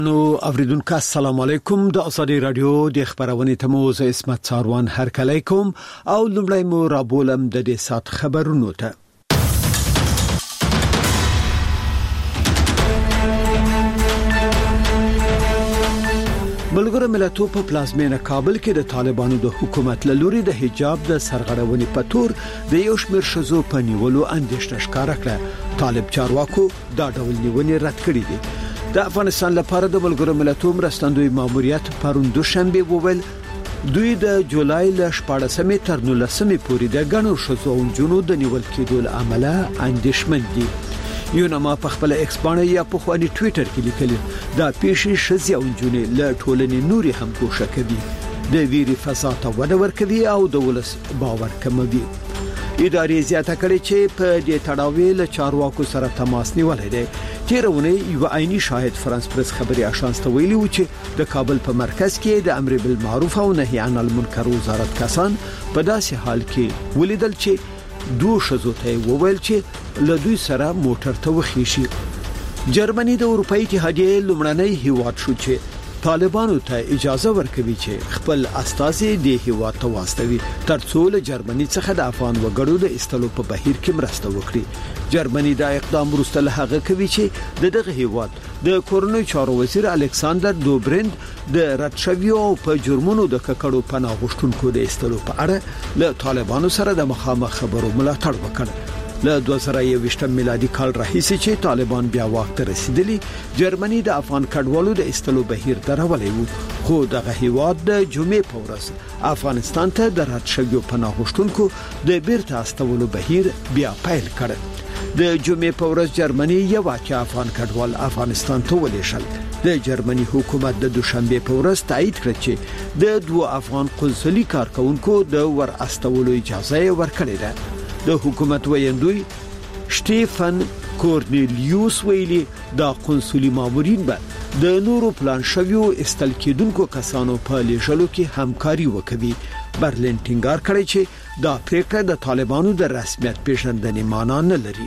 نو اوریدونکو السلام علیکم د ازادي رادیو د خبرونې تموز اسمت ساروان هر کلیکم او لمړی مو رابولم د دې سات خبرونو ته ملګرو ملتونو په پلازمینه کابل کې د طالبانو د حکومت لوري د حجاب د سرغړونې په تور د یو شمېر شزو په نیولو اندېښنه ښکاره کړه طالب چارواکو دا ډول نیونې رد کړې دي د افغانستان لپاره د ملګرو ملتونو مرستندوی ماموریت پرون دوشنبه وویل دوی د جولای ل 14 تر 19 پورې د غنو شزو او جنو د نیول کېدو عمله اندېښمن دي یونما په خپل ایکس باندې یا په خواني ټوئیټر کې لیکلي دا پیښې شزي او جنې له ټولنې نوري هم کوشش کوي د ویري فساد ته وده ورکوي او د ولس باور کموي ادارې زیاته کړې چې په دې تړاو له چارواکو سره تماس نیولای دی تیرونه یو عیني شاهد فرانس پریس خبري اژانس ته ویلي و چې د کابل په مرکز کې د امر بالمعروف او نهي عن المنکر وزارت کسان په داسې حال کې ولیدل چې دوه شزو ته وویل چې له دوی سره موټر ته وخیشي جرمني د اروپאי اتحادیې لومړنۍ هیواد شو چې طالبانو ته اجازه ورکوي چې خپل استازي د هیواد ته واستوي ترڅو له جرمني څخه د افغان وګړو د استلو په بهیر کې مرسته وکړي جرمني دا اقدام وروسته له هغه کوي چې دغه هیواد د کورنۍ چارو وزیر الکساندر دوبرند د راتشویو په جرمونو د ککړو پناه غوښتونکو د استلو په اړه له طالبانو سره د مخامخ خبرو ملاتړ وکړ له 2021 میلادي کال راهیسې چې طالبان بیا واک ته رسیدلی جرمني د افغان کډوالو د استلو بهیر درولې وو خو دغه هیواد د جمعې په ورځ افغانستان ته د راتشویو پناه غوښتونکو د بیرته استولو بهیر بیا پیل کړ د جمعې په ورځ جرمني یو واقع افغان کډوال افغانستان ته ولېشل د جرمني حکومت د دوشنبه په ورځ تایید کړ چې د دوه افغان قنصلي کارکونکو د ور استولو اجازه ورکړې ده د حکومت ویاندوی شټيفن کورنیلیوس ویلي دا قنصلي مامورین به د نورو پلان شویو استل کېدونکو کسانو په لېږلو کې همکاري وکوي برلین ټینګار کړی چې دا پریکړه د طالبانو د رسمیت پیژندنې معنی نه لري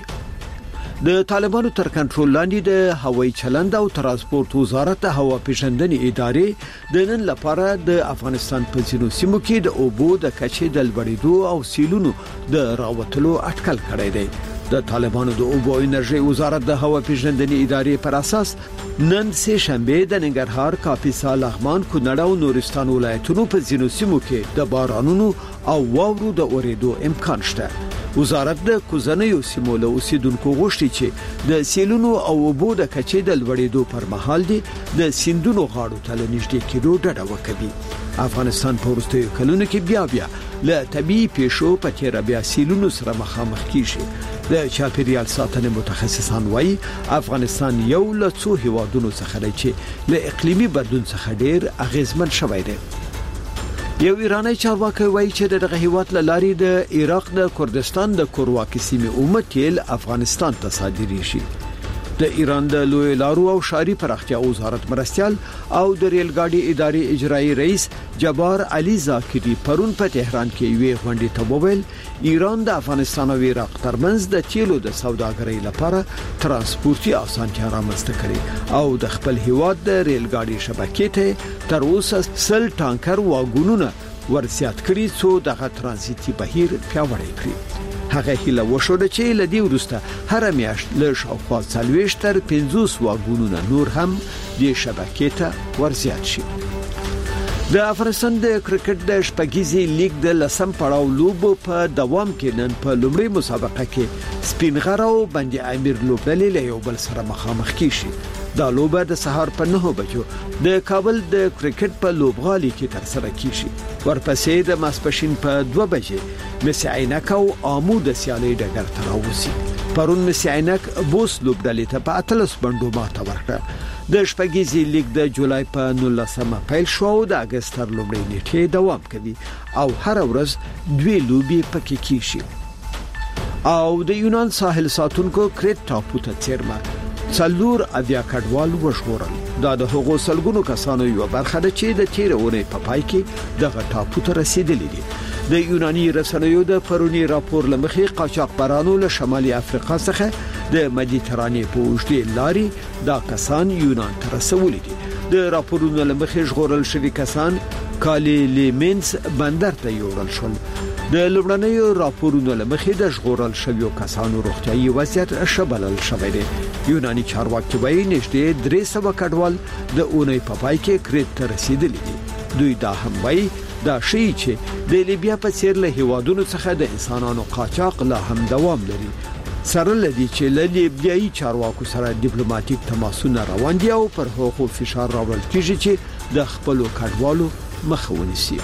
د طالبانو تر کنټرول لاندې د هوایي چلند او ترانسپورت وزارت د هوا پیژندنې ادارې د نن لپاره د افغانستان په ځینو سیمو کې د اوبو د کچې د لوړېدو او سیلونو د راوتلو اټکل کړی دی د طالبانو د اوبو انرژي وزارت د هوا پیژندنې ادارې پر اساس نن سه شنبه د ننګرهار کاپیسا لغمان کونړ او نورستان ولایتونو په ځینو سیمو کې د بارانونو او واورو د اورېدو امکان شته وزارت د کوزنیو سیمو له اوسیدونکو غوښتي چې د سیلونو او اوبو د کچې د لوړېدو پر مهال دي د سیندونو غاړو ته نږدې کېدو ډډه وکړي افغانستان په وروستیو کلونو کې بیا له طبيعي پیښو په تیر بیا سیلونو سره مخامخ کیږي د چاپیریال ساتنې متخصصان وایي افغانستان یو له څو هیوادونو څخه دی چې له اقلیمي بدلون څخه ډېر اغیزمن شوی دی یو ایرانی چارواکي وایي چې دغه هیواد له لارې د عراق د کردستان د کورواکي سیمې اومتیل افغانستان ته صادري شي د ایران د لوی لارو او شاري پراختیا وزارت مرستيال او د ریل ګاډي ادارې اجرایی رئیس جبار علي زاکری پرون په تهران کې وی غونډې ته وویل ایران د افغانستان او عراق ترمنځ د تیلو د سوداګرۍ لپاره ترانسپورتي اسانتیا رامنځته کړي او د خپل هیواد د ریل ګاډي شبکې ته تر اوسه 100 ټانکر واګونونه ورسیات کړي څو دغه ترانزیتي بهیر پیاوړی کړي هغه هیله وشوه چې لدی ورسته هر میاشت له شاوخوا 40 تر 50 واګونونه نور هم د شبکې ته ورزیات شي د افغانستان د کرکټ د شپږیزي لیګ د لسم پړاو لوبو په دوام کې نن په لومړی مسابقه کې سپینغرو باندې امیر لوبډلې له یو بل سره مخامخ کیږي دا لوبه د سهار په 9 بجو د کابل د کرکټ په لوبغالي کې تر سره کیږي ورپسې د ماسپښین په 2 بجې مسی عینک او آمو د سیالي ډګر ته راوځي پرون مسی عینک بوس لوبډلې ته په اتلس بندو ماته ورکړه د شپږیزي لیګ د جولای په 19 پیل شو د اگست تر لومړۍ نیټې دوام کوي او هر ورځ 2 لوبي پکې کیږي او د یونان ساحل ساتونکو کریت ټاپو ته چیرمه څلور اویا کډوال وژغورل دا د هغو سلګونو کسانو یو برخه ده چې د تیرونې په پای کې دغه ټاپو ته رسیدلي دي د یوناني رسنیو د پرونی راپور لمخې قاچاقبرانو له شمالي افریقا څخه د مدیترانې په اوږدې لارې دا کسان یونان ته رسولي دي د راپورونو لمخې ژغورل شوي کسان کالي لیمنس بندر ته یوړل شول. د لومړنیو راپورونو لمخې د ژغورل شویو کسانو روغتیايي وضعیت ښه بلل شوی دی. یوناني چارواکي وایي نږدې 300 کډوال د اونۍ په پای کې کریت ته رسیدلي دي. دوی دا هم وایي دا شی چې د لیبیا په څیر له هیوادونو څخه د انسانانو قاچاق لا هم دوام لري. سره لدی چې له لیبیایي چارواکو سره ډیپلوماټیک تماسونه روان دي او پر هغو فشار راوړل کیږي چې د خپلو کډوالو مخه ونیسي.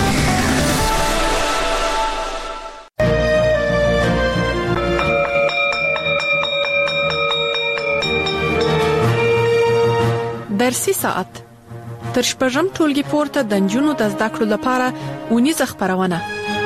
درسي ساعت تر شپږم ټولګي پورته د نجونو د زده کړو لپاره ونیزه خبرونه.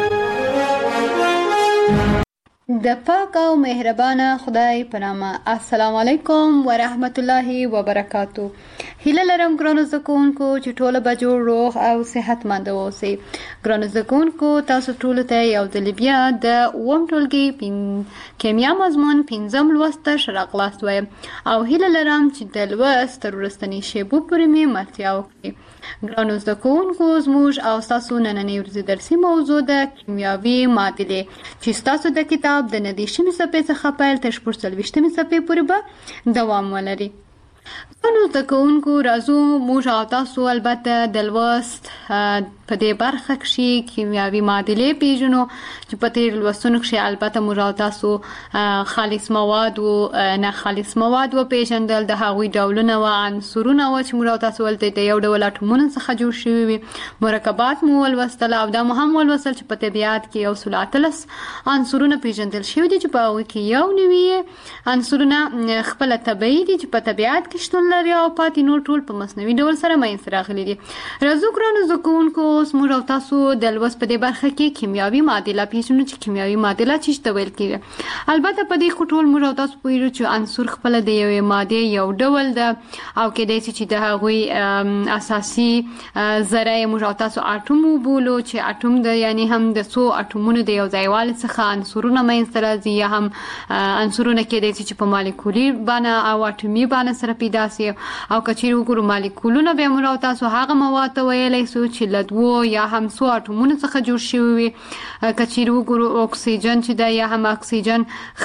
د پاک او مهربانه خدای په نامه. السلام علیکم ورحمت الله وبرکاتو. هیله لرم ګرانو زده کوونکو چې ټول به جوړ روغ او صحتمند اوسئ. ګرانو زده کوونکو تاسو ټول ته یو ځل بیا د اووم ټولګي کیمیا مضمون 5م لوست ته ښه راغلاست وایم او هیله لرم چې د لوست تر وروستنۍ شیبو پورې مې ملتیا وکړي. ګرانو زده کوونکو زموږ او ستاسو نننۍ ورځې درسي موضوع د کیمیاوي معادلې چې ستاسو د کتاب د 19 صفحې څخه پیل تر 24 صفحې پورې به دوام ولري. ګرانو زده کوونکو راځو موږ او تاسو البته د لوست په دې برخه کې کیمیاوي معادلې پیژنو چې په تیر لوستونو کې البته موږ او تاسو خالص مواد او نه خالص مواد و پیژندل، د هغوی ډولونه او عنصرونه او چې موږ او تاسو ولته د یو ډول اټومونو څخه جوړ شوي وي، مرکبات مو ولوستل او دا مهم ولوستل چې په طبیعت کې یو سلاتلس عنصرونه پیژندل شوي دي چې په هغوی کې یو نوي عنصرونه خپل طبیعي دي چې په طبیعت کې شتون لري او پاتې نور ټول په مصنوعي ډول سره منځته راغلي دي. راځو ګرانو زده کوونکو اوس موږ او تاسو د لوست په دې برخه کې کیمیاوي معادله پیژنو چې کیمیاوي معادله څه ته ویل کیږي. البته په دې کې ټول موږ او تاسو پوهیږو چې عنصر خپل د یوې ماده یو ډول ده او کېدای شي چې د هغوی اساسي ذره موږ او تاسو اټوم وبولو چې اټوم د یعنی هم د څو اټومونو د یو ځایوالي څخه عنصرونه منځته راځي یا هم عنصرونه کېدای شي چې په مالیکولي بڼه او اټومي بڼه سره پیدا شي او که چیرې وګورو مالیکولونه به موږ او تاسو هغه مواد ته ویلی شو چې له دوو یا هم څو اټومونو څخه جوړ شوي وي. که چیرې وګورو اکسیجن چې ده یا هم اکسیجن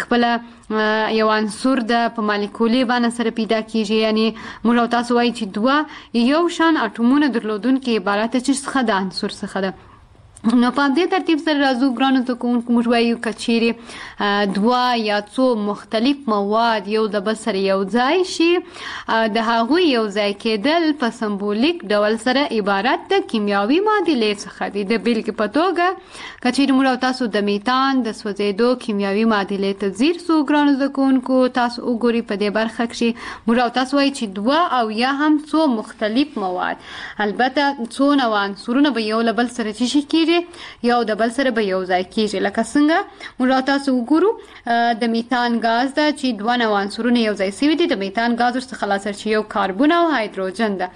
خپله یو عنصر ده په مالیکولي بڼه سره پیدا کیږي، یعنی موږ او تاسو وایي چې دوه یو شان اټومونه درلودونکي عبارت څخه د عنصر څخه ده. نو په دې ترتیب سره راځو ګرانو زده کوونکو موږ وایو که چیرې دوه یا څو مختلف مواد یو د بل سره یو ځای شي د هغوی یو ځای کېدل په سمبولیک ډول سره عبارت د کیمیاوي معادلې څخه دي. د بیلګې په توګه که چیرې موږ او تاسو د میتان د سوځېدو کیمیاوي معادلې ته ځیر سو ګرانو زده کوونکو تاسو وګورئ په دې برخه کې موږ او تاسو وایو چې دوه او یا هم څو مختلف مواد البته څو نوع عنصرونه به یو له بل سره څه شي کېږي یو د بل سره به یو ځای کېږي. لکه څنګه موږ تاسو وګورو د میتان غاز ده چې دوه نوع عنصرونه یو ځای شوي دي. د میتان غاز ورڅخه خلاصه چې یو کاربن او هایدروجن ده.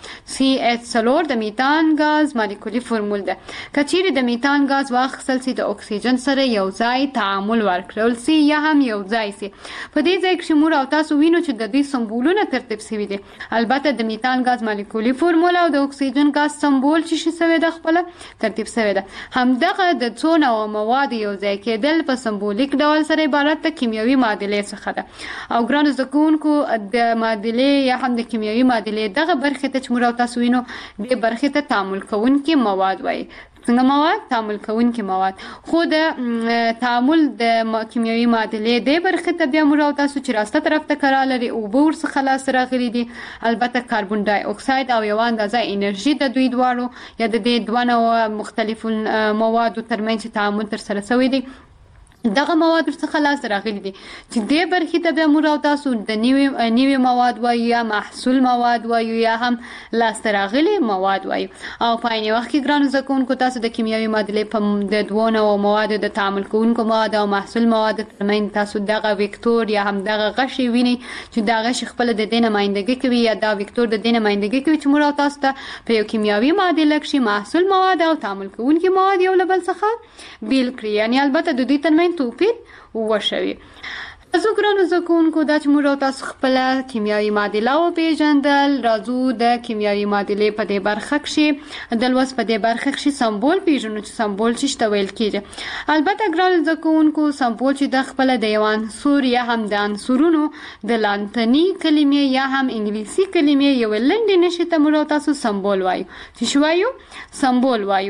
CH4 د میتان غاز مالیکولي فرمول ده. که چیرې د میتان غاز واخیستل سي د اکسیجن سره یو ځای تعامل ورکړل سي یا هم یو ځای سي، په دې ځای کې موږ تاسو وینو چې د دې سمبولونه ترتیب شوي دي. البته د میتان غاز مالیکولي فرمول او د اکسیجن غاز سمبول چې شوی ده خپل ترتیب شوی ده. همدغه د څو نوع مواد یو ځای کېدل په سمبولیک ډول سره عبارت د کیمیاوي معادلې څخه ده. او ګرانو زده کوونکو د معادلې یا هم د کیمیاوي معادلې دغه برخې ته چې موږ تاسو وینو دې برخې ته تعامل کوونکي مواد وایي. څنګه مواد؟ تعامل کوونکي مواد. خو د تعامل د کیمیاوي معادلې دې برخې ته بیا موږ تاسو چې راسته طرف ته کار لري اوبه ورڅخه لاسته راغلي دي، البته کاربن ډای اکساید او یوه اندازه انرژي د دوی دواړو یا د دې دوه نوع مختلفو موادو ترمنځ تعامل ترسره شوی دی. دغه مواد ورڅخه لاسته راغلي دي چې دې برخې ته بیا موږ تاسو د نوي مواد وایو یا محصول مواد وایو یا هم لاسته راغلي مواد وایو. او په عین وخت کې ګرانو زده کوونکو تاسو د کیمیاوي معادلې په د دوو نوعو موادو د تعامل کوونکو مواد او محصول مواد ترمنځ تاسو دغه وکتور یا هم دغه غشي وینئ چې دا غشي خپله د دې نمایندګي کوي یا دا وکتور د دې نمایندګي کوي چې موږ تاسو ته په یو کیمیاوي معادله کښې محصول مواد او تعامل کوونکي مواد یو له بل څخه بیل کړي، یعنې البته د دوی ترمنځ توپیر وشوي. زه ګرانو زده کوونکو دا چې موږ تاسو خپله کیمیاوي معادله وپېژندل، راځو د کیمیاوي معادلې په دې برخه کښې د لوست په دې برخه کښې سمبول پېژنو چې سمبول څه ته ویل کېږي. البته ګرانو زده کوونکو سمبول چې د خپله د یو عنصر یا هم د عنصرونو د لاندنۍ کلمې یا هم انګلیسي کلمې یوې لنډې نښې ته موږ تاسو سمبول وایو. چې وایو سمبول وایو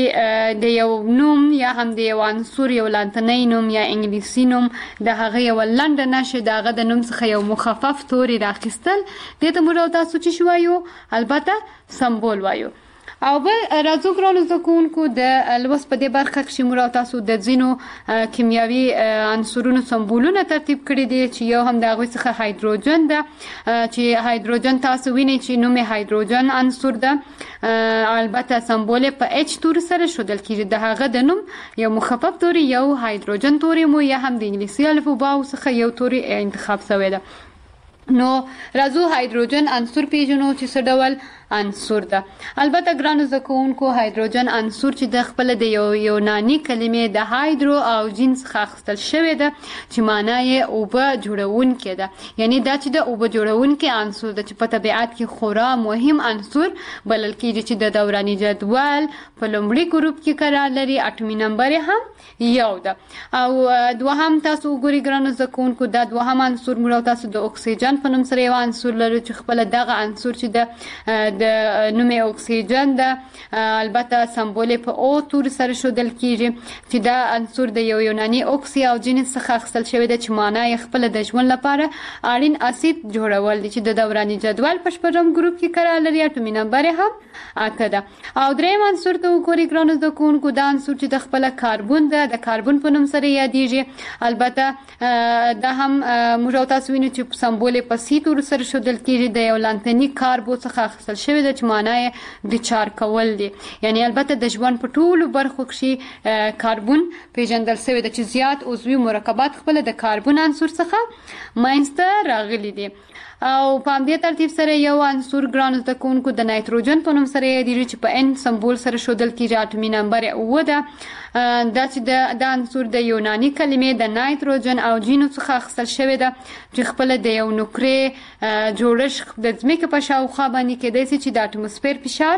چې د یو نوم یا هم د یو عنصر یو لاندنۍ نوم یا انګلیسي نوم د هغه یو لنډه نښه د هغه د نوم څخه یو مخفف توری راخیستل، دې ته موږ تاسو چې وایو البته سمبول وایو. او بل راځو ګرانو زده کوونکو د لوست په دې برخه کښې موږ تاسو د ځینو کیمیاوي عنصرونو سمبولونه ترتیب کړي دي چې یو هم د هغوی څخه هایدروجن ده، چې هایدروجن تاسو وینئ چې نوم یې هایدروجن عنصر ده، البته سمبول یې په اچ توري سره ښودل کېږي. د هغه د نوم یو مخفف توری یو هایدروجن توری مو یا هم د انګلیسي الفباو څخه یو توری انتخاب شوی ده. نو راځو هایدروجن عنصر پیژنو چې څه ډول عنصر ده. البته ګرانو زده کوونکو هایدروجن عنصر چې د خپله د یوناني کلمې د هایدرو او جین څخه اخیستل شوې ده چې معنا یې اوبه جوړونکی ده، یعنی دا چې د اوبه جوړونکی عنصر ده چې په طبیعت کې خورا مهم عنصر بلل کېږي چې د دوراني جدول په لومړي ګروپ کې قرار لري، اټومي نمبر یې هم یو ده. او دوهم تاسو وګورئ ګرانو زده کوونکو دا دوهم عنصر موږ تاسو د اکسیجن په نوم سره یو عنصر لرو چې خپله دغه عنصر چې د نوم اکسیجن ده، البته سمبول په او تور سره ښودل کېږي چې دا عنصر د یو یوناني اوکسی او جین څخه اخیستل شوی ده چې معنا یې خپله د ژوند لپاره اړین اسید جوړول دي چې د دوراني جدول په 8 ګروپ کې قرار لري، اټومي نمبر یې هم 8 ده. او دریم عنصر ته وګورئ ګرانو زده کوونکو دا عنصر چې د خپله کاربون ده، د کاربون په نوم سره یادیږي. البته دا هم موږ تاسو وینو چې سمبول په سی تور سره ښودل کېږي، د یو لاندني کاربو څخه اخیستل شوی ده چې معنا یې د چار کول دي. یعنی البته د ژوند په ټولو برخو کښې کاربون پیژندل شوی ده چې زیات عضوي مرکبات خپله د کاربون عنصر څخه منځته راغلي دي. او په همدې ترتیب سره یو عنصر ګرانو زده کوونکو د نایتروجن په نوم سره یادیږي چې په ان سمبول سره ښودل کېږي، اټومي نمبر یې 9 ده. دا چې د عنصر د یوناني کلمې د نایتروجن او جینو څخه اخیستل شوی ده چې خپله د یو نقرې جوړښت د ځمکې په شاوخوا باندې کېدای شي چې د اټموسفیر فشار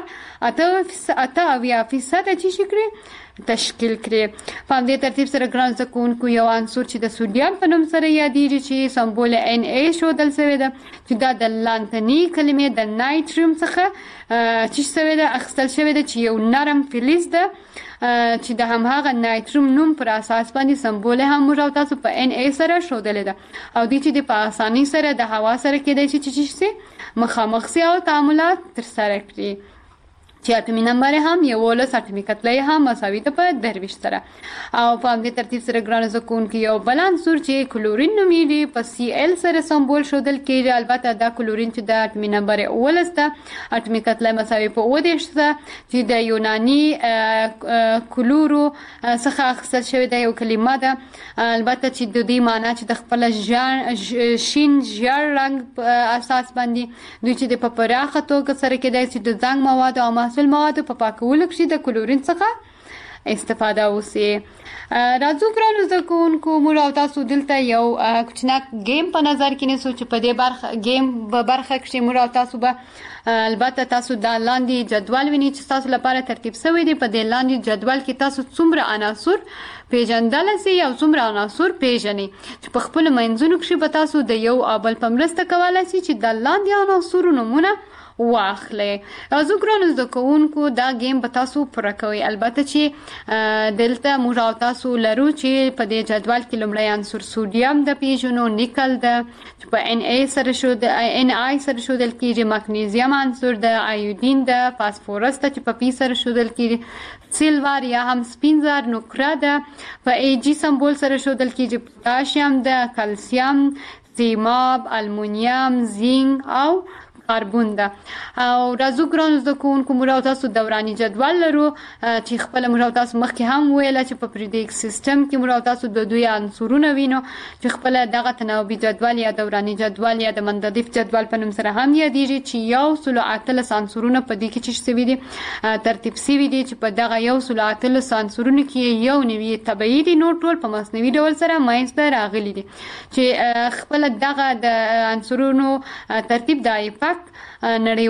88% چې شي کړي تشکیل کړي. په همدې ترتیب سره ګران زده کوونکو یو عنصر چې د سوډیم په نوم سره یادیږي چې سمبول ان ای ښودل شوی ده چې دا د لاندنۍ کلمې د نایتریم څخه چې شوی ده اخیستل شوی ده چې یو نرم فلز ده چې د همهغه نایتریم نوم پر اساس باندې سمبول هم موږ تاسو په ان ای سره ښودلې ده او دې چې د په اسانۍ سره د هوا سره کېدای شي چې مخامخ سي او تعاملات ترسره کړي. چې اټومي نمبر هم 11 اټومي کتله هم مساوي ده په 23 سره. او په همدې ترتیب سره ګرانو زده کوونکو یو بل عنصر چې کلورین نومیږي په سی ال سره سمبول ښودل کېږي. البته دا کلورین چې د اټومي نمبر 11 ده، اټومي کتله مساوي په 29 ده چې د یوناني کلورو څخه اخیستل شوې ده، یو کلمه ده. البته چې د دې معنا چې د خپل شین ژیړ رنګ په اساس باندې دوی چې په پراخه توګه سره کېدای شي د زنګ مواد او مواد په پاکولو کښې د کلورین څخه استفاده وسي. راځو ګرانو زده کوونکو موږ او تاسو دلته یو کوچناک گیم په نظر کې نیسو چې په دې گیم په برخه کښې موږ او تاسو به البته تاسو دا لاندې جدول وینئ چې تاسو لپاره ترتیب شوی دی. په دې لاندې جدول کې تاسو څومره عناصر پیژندلی سئ او څومره عناصر پیژنئ چې په خپلو منځونو کښې به تاسو د یو او بل په مرسته کولی سئ چې د لاندې عناصرو نومونه واخلئ. راځو ګرانو زده کوونکو دا گیم به تاسو پوره کوئ. البته چې دلته موږ او تاسو لرو چې په دې جدول کې لومړی عنصر سوډیم د پیژنو، نیکل ده چې په ان ای سره ښودل کېږي، مګنیزیم عنصر ده، ایودین ده، فاسفورس ده چې په پی سره ښودل کېږي، سیلور یا هم سپین زر نقره ده په ای جی سمبول سره ښودل کېږي، پوتاشیم ده، کلسیم، سیماب، المونیم، زینک او کاربن ده. او راځو ګرانو زده کوونکو موږ او تاسو دوراني جدول لرو چې خپل موږ او تاسو مخکې هم ویل چې په پریډیک سیستم کې موږ او تاسو د دوی عنصرونه وینو چې خپل دغه تناوبي جدول یا دوراني جدول یا د مندلیف جدول په نوم سره هم یادېږي چې 108 عنصرونه په دې کې چې شوي دي ترتیب شوي دي چې په دغه 108 عنصرونو کې یو نوي طبيعي دي نور ټول په مصنوعي ډول سره ماینځ ته راغلي دي چې خپل دغه د عنصرونو ترتیب د ایپاک نړیوال